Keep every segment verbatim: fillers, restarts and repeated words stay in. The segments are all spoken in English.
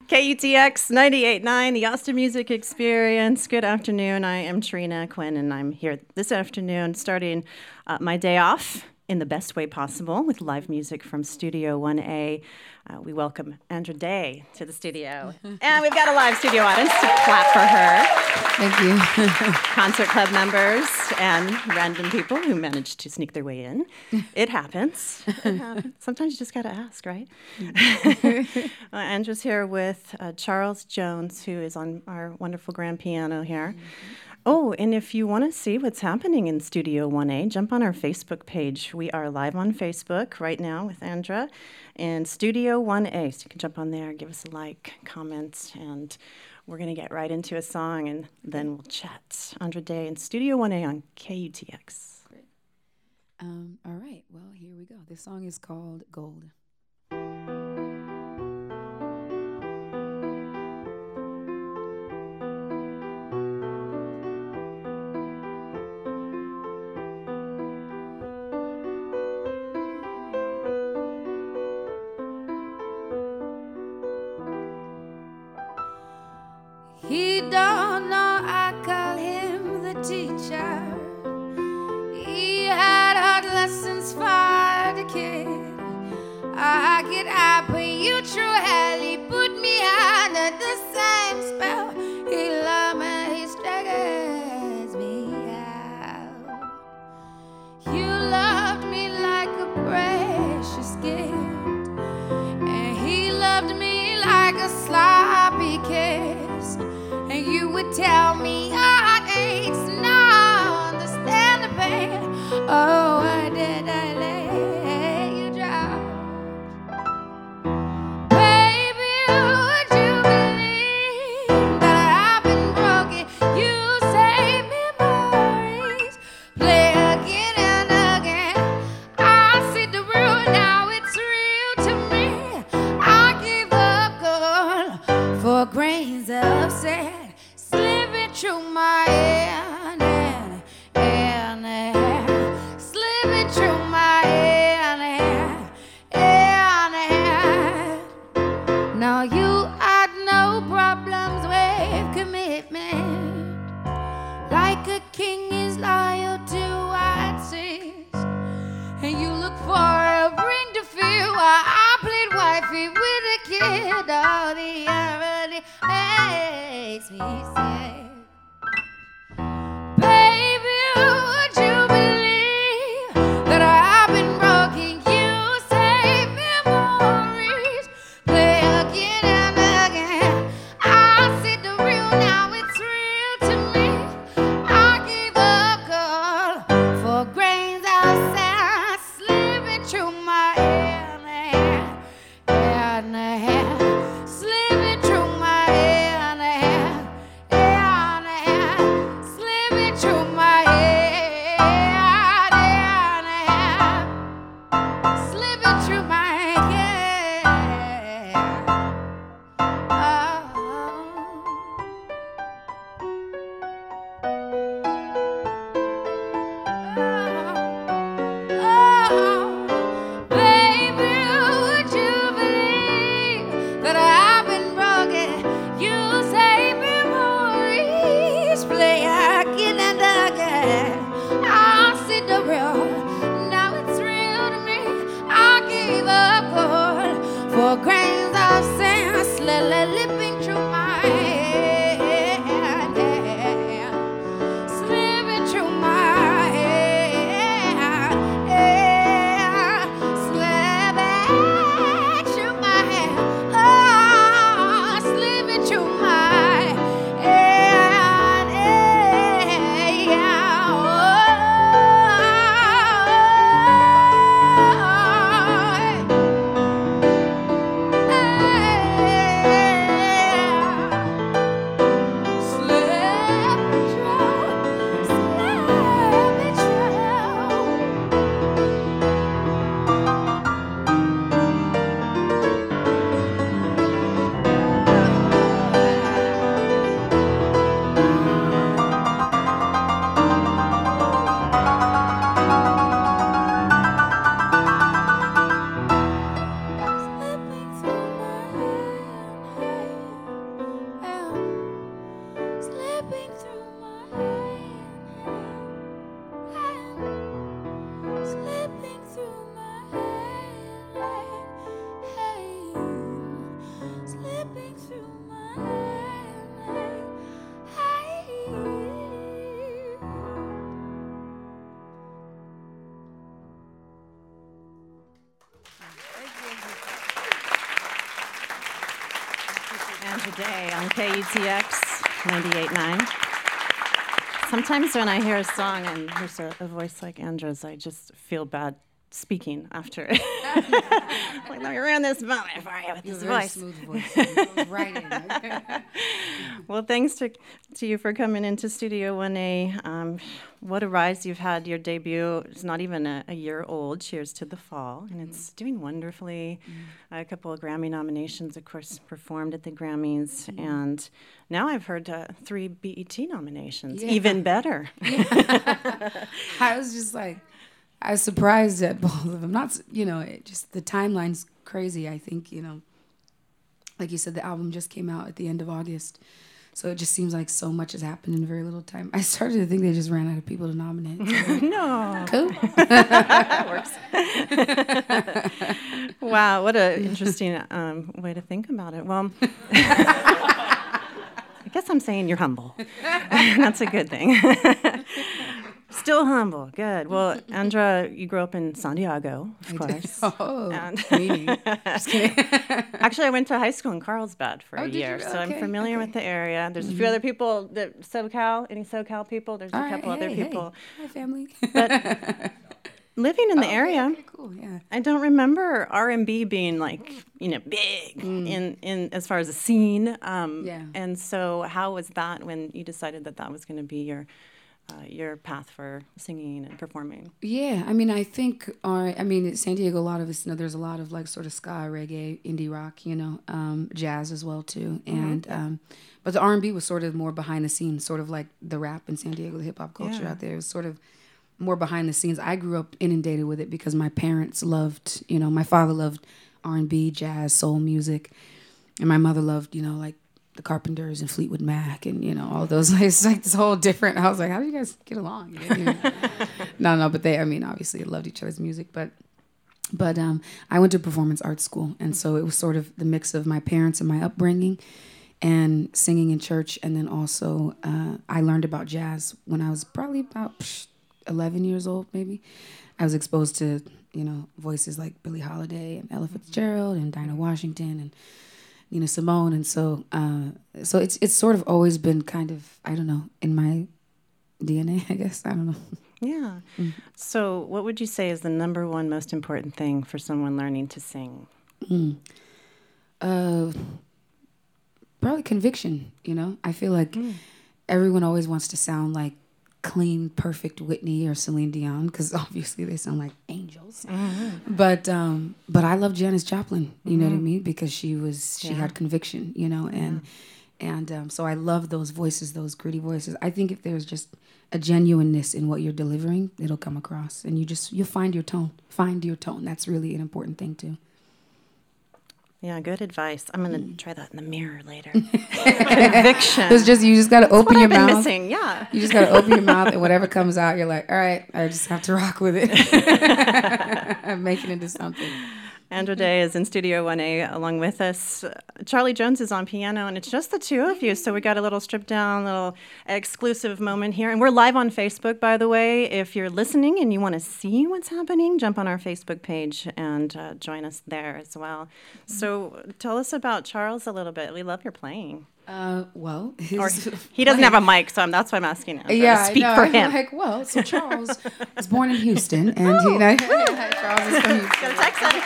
K U T X ninety-eight point nine, the Austin Music Experience. Good afternoon. I am Trina Quinn, and I'm here this afternoon starting uh, my day off in the best way possible with live music from Studio one A. Uh, we welcome Andra Day to the studio. And we've got a live studio audience to clap for her. Thank you. Concert club members and random people who managed to sneak their way in. It happens. It happens. Sometimes you just got to ask, right? uh, Andra's here with uh, Charles Jones, who is on our wonderful grand piano here. Mm-hmm. Oh, and if you want to see what's happening in Studio one A, jump on our Facebook page. We are live on Facebook right now with Andra and Studio one A. So you can jump on there, give us a like, comment, and we're going to get right into a song, and then we'll chat. Andra Day and Studio one A on K U T X. Great. Um, all right, well, here we go. This song is called Gold. He don't know I call him the teacher. He had hard lessons for the kid. I get up when you through hell. He put me under the same spell. He loved me, he staggers me out. You loved me like a precious gift, and he loved me like a sloppy kiss. And you would tell me heartaches, now understand the pain. Oh, why did I let you drown? Baby, would you believe that I've been broken? You say memories play again and again. I see the real now, it's real to me. I give up gold for grains of sand through my hand, hand, hand, hand. Slipping through my hand, hand, hand, hand. Now you had no problems with commitment, like a king is loyal to what sees. And you look for a ring to feel while I played wifey with a kid. Oh, the irony makes me sad. And today on K E T X ninety-eight point nine. Sometimes when I hear a song and there's a, a voice like Andra's, I just feel bad speaking after it. Like, let me ruin this moment for you with You this have a very voice. smooth voice. It goes right in. Well, thanks to, to you for coming into Studio one A. Um, what a rise you've had. Your debut is not even a, a year old. Cheers to the Fall. And it's doing wonderfully. Mm-hmm. A couple of Grammy nominations, of course, performed at the Grammys. Mm-hmm. And now I've heard uh, three B E T nominations. Yeah. Even better. Yeah. I was just like, I was surprised at both of them. Not, you know, it just the timeline's crazy. I think, you know, like you said, the album just came out at the end of August. So it just seems like so much has happened in very little time. I started to think they just ran out of people to nominate. So No. cool. That works. Wow, what an interesting um, way to think about it. Well, I guess I'm saying you're humble. That's a good thing. Still humble. Good. Well, Andra, you grew up in Santiago, of I course. did. Oh, And meaning. Just kidding. actually, I went to high school in Carlsbad for Oh, a did year, you? so I'm Okay, familiar okay. with the area. There's a few other people that SoCal, any SoCal people. There's a All right, couple other hey, hey. people. Hi, family. But living in the Okay, area, okay, cool, yeah. I don't remember R and B being like, you know, big in, in as far as a scene. Um, Yeah. And so how was that when you decided that that was going to be your uh, your path for singing and performing? Yeah, I mean, I think our, I mean, San Diego, a lot of us know there's a lot of like sort of ska, reggae, indie rock, you know, um, jazz as well too, and um, but the R and B was sort of more behind the scenes, sort of like the rap in San Diego, the hip hop culture Yeah. out there. It was sort of more behind the scenes. I grew up inundated with it because my parents loved, you know, my father loved R and B, jazz, soul music, and my mother loved, you know, like the Carpenters and Fleetwood Mac and, you know, all those. It's like this whole different. I was like, how do you guys get along? You know? no, no, but they, I mean, obviously loved each other's music, but but um, I went to performance arts school, and so it was sort of the mix of my parents and my upbringing and singing in church, and then also uh, I learned about jazz when I was probably about psh, eleven years old, maybe. I was exposed to, you know, voices like Billie Holiday and Ella Fitzgerald and Dinah Washington and Nina Simone, and so uh, so it's it's sort of always been kind of, I don't know, in my D N A, I guess. I don't know. Yeah. So what would you say is the number one most important thing for someone learning to sing? Mm. Uh, probably conviction, you know? I feel like Mm. everyone always wants to sound like clean, perfect Whitney or Celine Dion, because obviously they sound like angels. Mm-hmm. But um, but I love Janis Joplin, you know what I mean? Because she was she Yeah. had conviction, you know, and and um, so I love those voices, those gritty voices. I think if there's just a genuineness in what you're delivering, it'll come across, and you just you'll find your tone. Find your tone. That's really an important thing too. Yeah, good advice. I'm going to try that in the mirror later. Conviction. It's just you just got to That's open what your I've been mouth. missing. Yeah. You just got to open your mouth, and whatever comes out, you're like, all right, I just have to rock with it. I'm making it into something. Andra Day is in Studio one A along with us. Uh, Charlie Jones is on piano, and it's just the two of you. So we got a little stripped down, little exclusive moment here. And we're live on Facebook, by the way. If you're listening and you want to see what's happening, jump on our Facebook page and uh, join us there as well. So tell us about Charles a little bit. We love your playing. Uh, well, his Or he doesn't have a mic, so I'm, that's why I'm asking Andra yeah, to speak I know. for I'm him. like, well, so Charles was born in Houston, and he, you know, Charles is from Houston. Go Texans.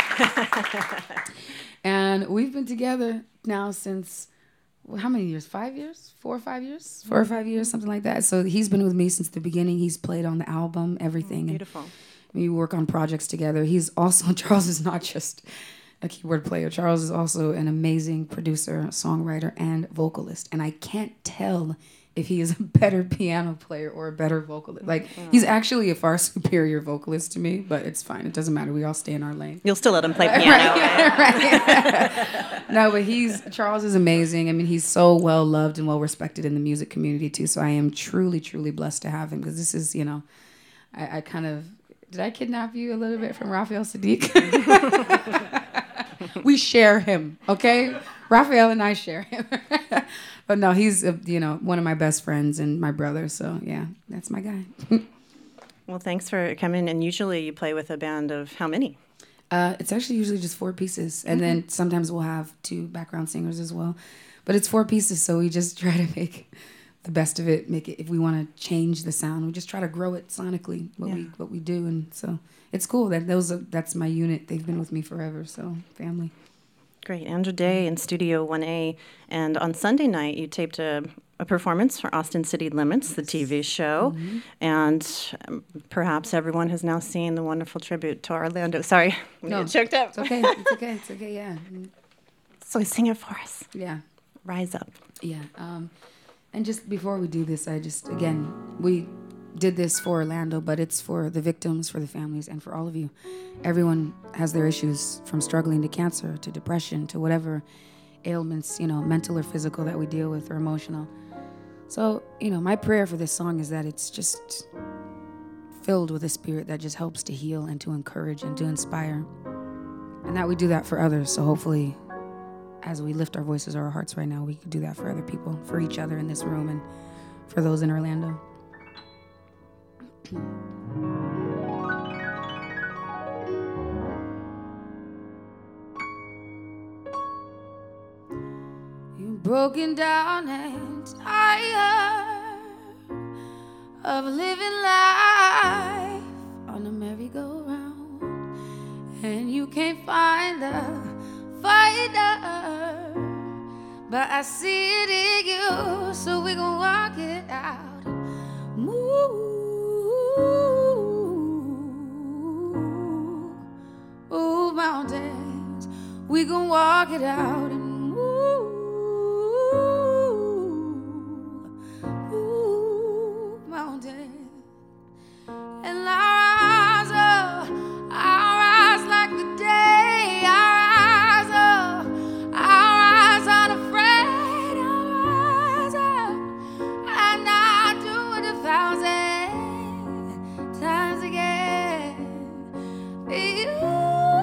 And we've been together now since, well, how many years? Five years? Four or five years? Four or five years, something like that. So he's been with me since the beginning. He's played on the album, everything. And Beautiful. we work on projects together. He's also, Charles is not just a keyboard player. Charles is also an amazing producer, songwriter, and vocalist. And I can't tell if he is a better piano player or a better vocalist. Like, he's actually a far superior vocalist to me, but it's fine. It doesn't matter. We all stay in our lane. You'll still let him play piano. Right. No, but he's, Charles is amazing. I mean, he's so well loved and well respected in the music community too. So I am truly, truly blessed to have him, because this is, you know, I, I kind of, did I kidnap you a little bit from Raphael Sadiq? We share him, okay? Raphael and I share him. But no, he's, uh, you know, one of my best friends and my brother. So yeah, that's my guy. Well, thanks for coming. And usually you play with a band of how many? Uh, it's actually usually just four pieces, and mm-hmm. then sometimes we'll have two background singers as well. But it's four pieces, so we just try to make the best of it. Make it if we want to change the sound, we just try to grow it sonically. What yeah. we what we do, and so it's cool that those are, that's my unit. They've been with me forever, so family. Great, Andra Day in Studio one A, and on Sunday night you taped a, a performance for Austin City Limits, the T V show, mm-hmm. and um, perhaps everyone has now seen the wonderful tribute to Orlando. Sorry, I'm no, choked up. It's okay. It's okay. It's okay. Yeah. So sing it for us. Yeah. Rise up. Yeah. Um, and just before we do this, I just again we did this for Orlando, but it's for the victims, for the families, and for all of you. Everyone has their issues, from struggling to cancer to depression to whatever ailments, you know, mental or physical that we deal with or emotional. So, you know, my prayer for this song is that it's just filled with a spirit that just helps to heal and to encourage and to inspire, and that we do that for others. So hopefully, as we lift our voices or our hearts right now, we can do that for other people, for each other in this room, and for those in Orlando. You're broken down and tired of living life on a merry-go-round, and you can't find a fighter, but I see it in you, so we gon' walk it out. Move. Move mountains, we gon' walk it out and move, move mountains. And I rise up, I rise like the day, I rise up, I rise unafraid, I rise up, and I do it a thousand times again for you.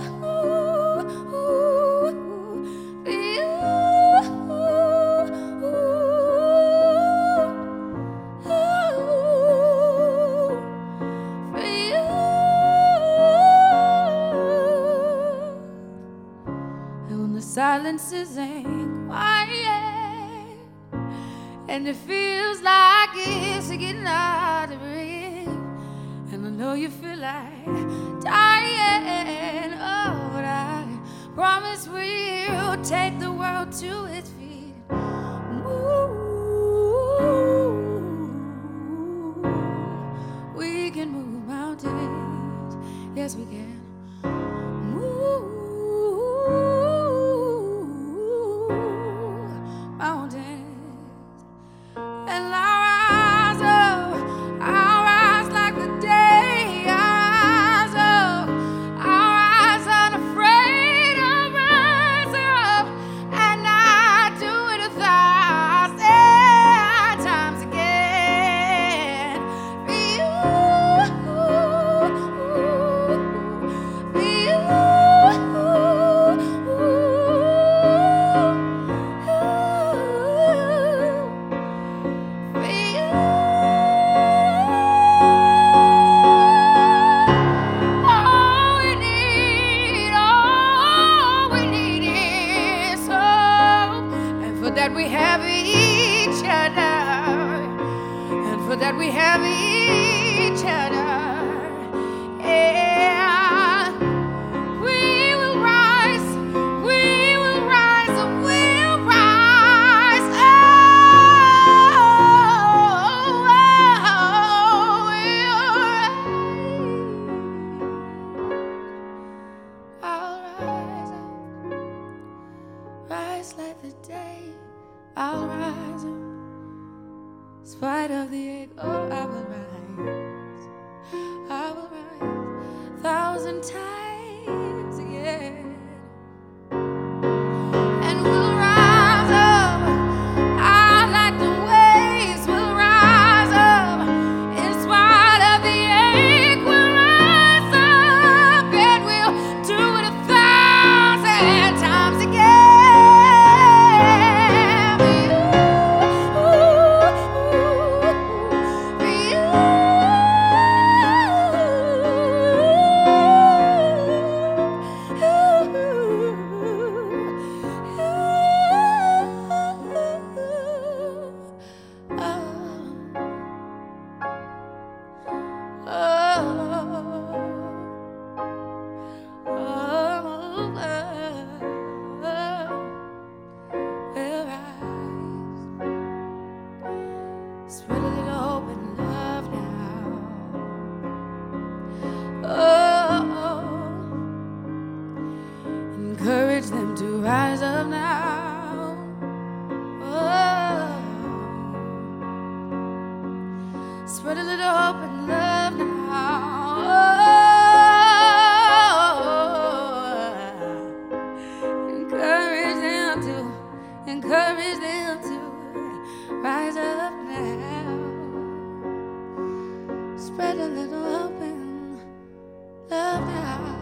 Silences ain't quiet, and it feels like it's getting hard to breathe. And I know you feel like dying. Oh, but I promise we'll take the world to its feet. Move. We can move mountains. Yes, we can. Move. That we have each other, yeah. We will rise, we will rise, and we'll rise. Oh, oh, oh, we'll rise. I'll rise up, rise like the day. I'll rise up. In spite of the egg, oh, I will rise. I will rise a thousand times again. And we'll rise up. I like the waves. We'll rise up. In spite of the egg, we'll rise up. And we'll do it a thousand times again. Ooh, ooh, ooh, ooh. encourage them to rise up now. Spread a little hope and love now.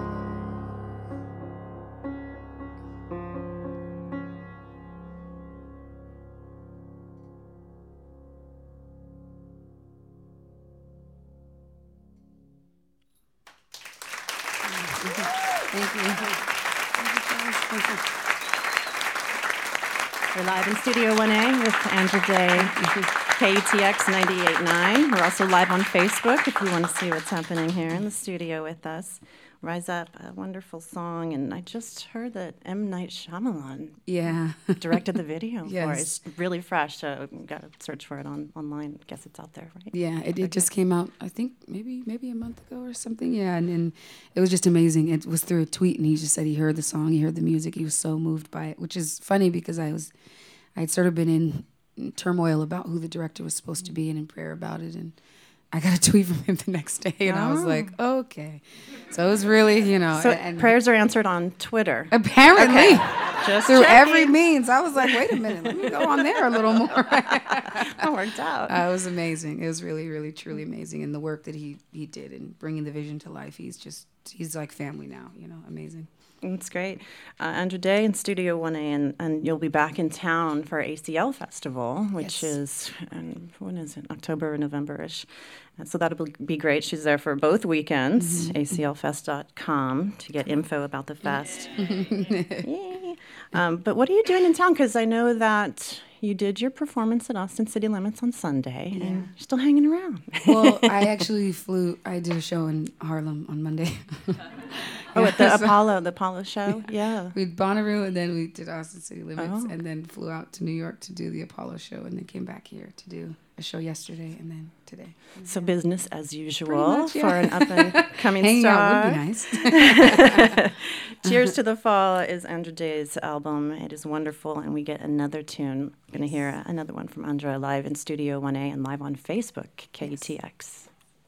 Thank you. Thank you. We're live in Studio one A with Andra Day, K E T X ninety-eight point nine. We're also live on Facebook if you want to see what's happening here in the studio with us. Rise Up, a wonderful song, and I just heard that M. Night Shyamalan Yeah. directed the video for it. Yes. It's really fresh, so you got to search for it on online. I guess it's out there, right? Yeah, it, it Okay. just came out, I think, maybe maybe a month ago or something. Yeah, and, and it was just amazing. It was through a tweet, and he just said he heard the song, he heard the music, he was so moved by it, which is funny because I was, I had sort of been in, in turmoil about who the director was supposed to be and in prayer about it, and I got a tweet from him the next day, and I was Oh. like, okay. So it was really, you know. So and prayers are answered on Twitter. apparently, Just through checking. every means. I was like, wait a minute, let me go on there a little more. That worked out. Uh, it was amazing. It was really, really, truly amazing. And the work that he, he did in bringing the vision to life, he's just, he's like family now, you know, amazing. That's great. Uh, Andra Day in Studio one A, and, and you'll be back in town for A C L Festival, which Yes. is, um, when is it, October or November-ish. And so that'll be- be great. She's there for both weekends, Mm-hmm. A C L fest dot com, to get info about the fest. Yay. Um, but what are you doing in town? Because I know that you did your performance at Austin City Limits on Sunday, and you're still hanging around. Well, I actually flew, I did a show in Harlem on Monday. Oh, at the Yeah, so Apollo, the Apollo show? Yeah. we did Bonnaroo, and then we did Austin City Limits, Oh. and then flew out to New York to do the Apollo show, and then came back here to do a show yesterday, and then today. So business as usual much, yeah. for an up-and-coming Hanging star. out would be nice. Cheers to the Fall is Andra Day's album. It is wonderful, and we get another tune. We're going to hear another one from Andra live in Studio one A and live on Facebook, K E T X.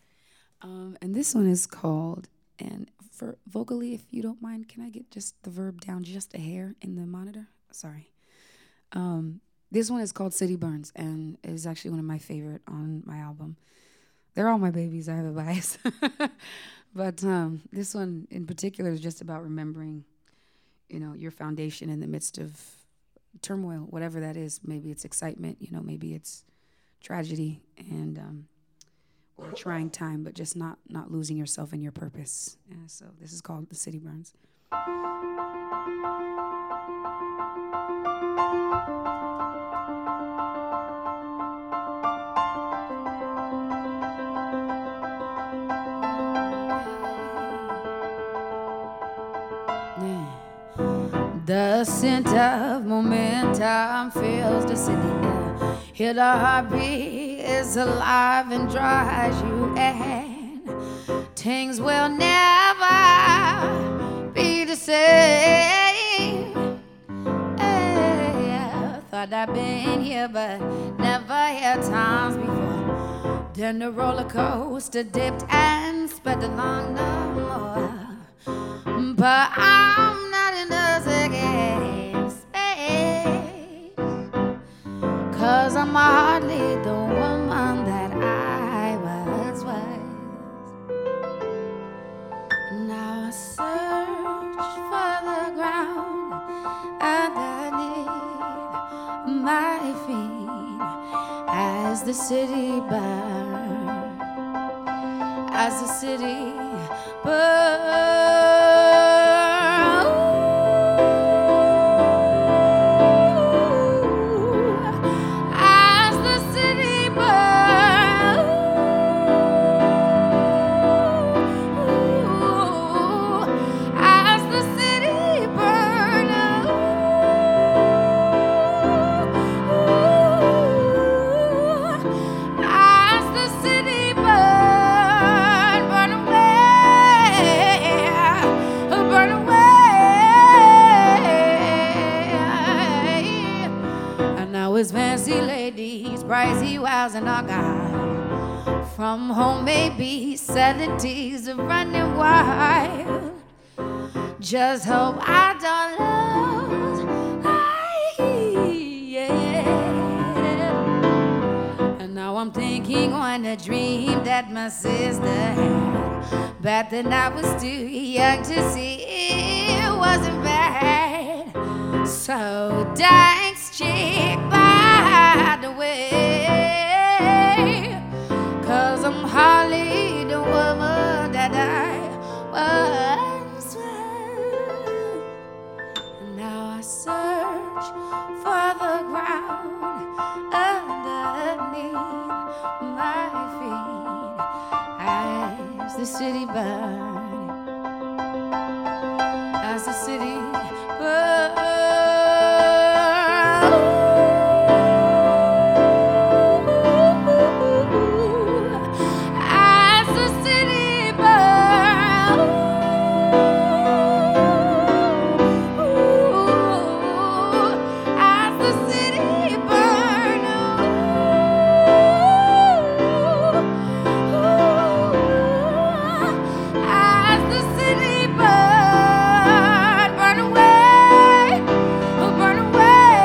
Um, and this one is called, and for vocally, if you don't mind, can I get just the verb down just a hair in the monitor? Sorry. Um, this one is called City Burns, and it is actually one of my favorite on my album. They're all my babies. I have a bias. But um, this one in particular is just about remembering, you know, your foundation in the midst of turmoil, whatever that is. Maybe it's excitement, you know, maybe it's tragedy, and um, or a trying time, but just not not losing yourself in your purpose. Yeah, so this is called The City Burns. The scent of momentum fills the city air. Here the heartbeat is alive and drives you in. Things will never be the same. Hey, thought I'd been here, but never here times before. Then the roller coaster dipped and sped along no more. But I'm not in the second space, 'cause I'm hardly the woman that I was once. Now I search for the ground underneath my feet as the city burns, as the city burns. As the city burns, as the city burns, as the city burns, burn away, burn away. And now it's fancy ladies, pricey wows and our guys. From homemade beef, selling teas and running wild. Just hope I don't lose like he that my sister had. Back then I was too young to see it wasn't bad. So thanks, chick, by the way, 'cause I'm hardly the woman that I once was. And now I search for the ground underneath my feet as the city burns, as the city burns. As the city burns, as the city burns, as the city burn, burn away, burn away.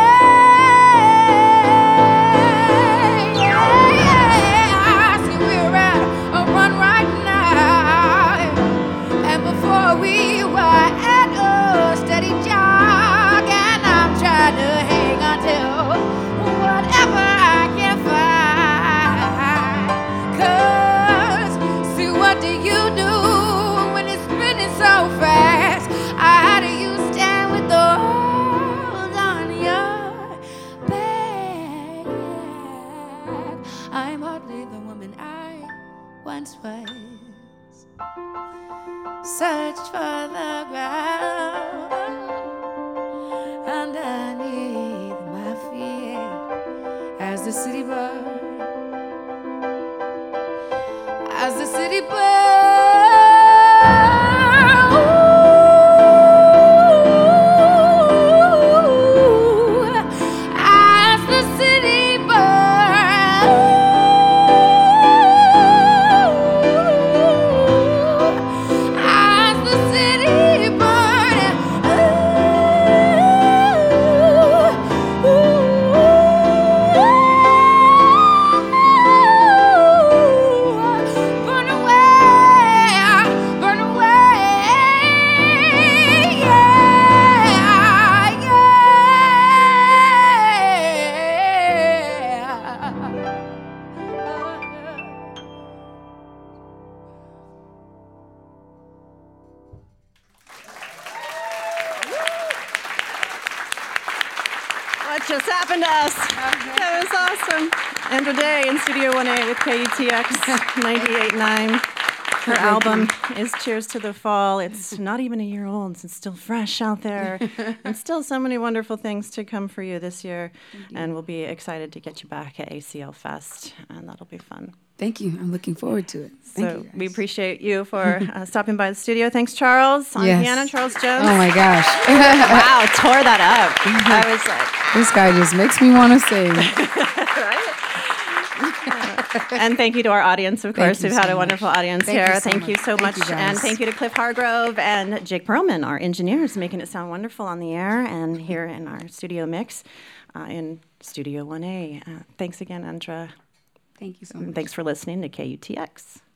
Yeah, see we're at a run right now, and before we were at a steady jog, and I'm trying to hang on to whatever I can find. 'Cause see, what do you do when it's spinning so fast? How do you stand with those on your back? I'm hardly the woman I once was. Search for the ground underneath my feet as the city burns, as the city burns, as the city burns, as the city burns, burn away, burn away, yeah, yeah. What just happened to us? That was awesome. Andra Day in Studio one A with K U T X ninety-eight point nine. Her album is Cheers to the Fall. It's not even a year old. It's still fresh out there. And still so many wonderful things to come for you this year. And we'll be excited to get you back at A C L Fest. And that'll be fun. Thank you. I'm looking forward to it. Thank So you. we appreciate you for uh, stopping by the studio. Thanks, Charles. On Yes. piano, Charles Jones. Oh my gosh. Wow, tore that up. I was like, This guy just makes me want to sing. and thank you to our audience, of course. you We've had so a wonderful much. audience Thank you here. so thank you much. so Thank much. you, and guys. thank you to Cliff Hargrove and Jake Perlman, our engineers, making it sound wonderful on the air and here in our studio mix uh, in Studio one A. Uh, thanks again, Andra. Thank you so much. Thanks for listening to K U T X.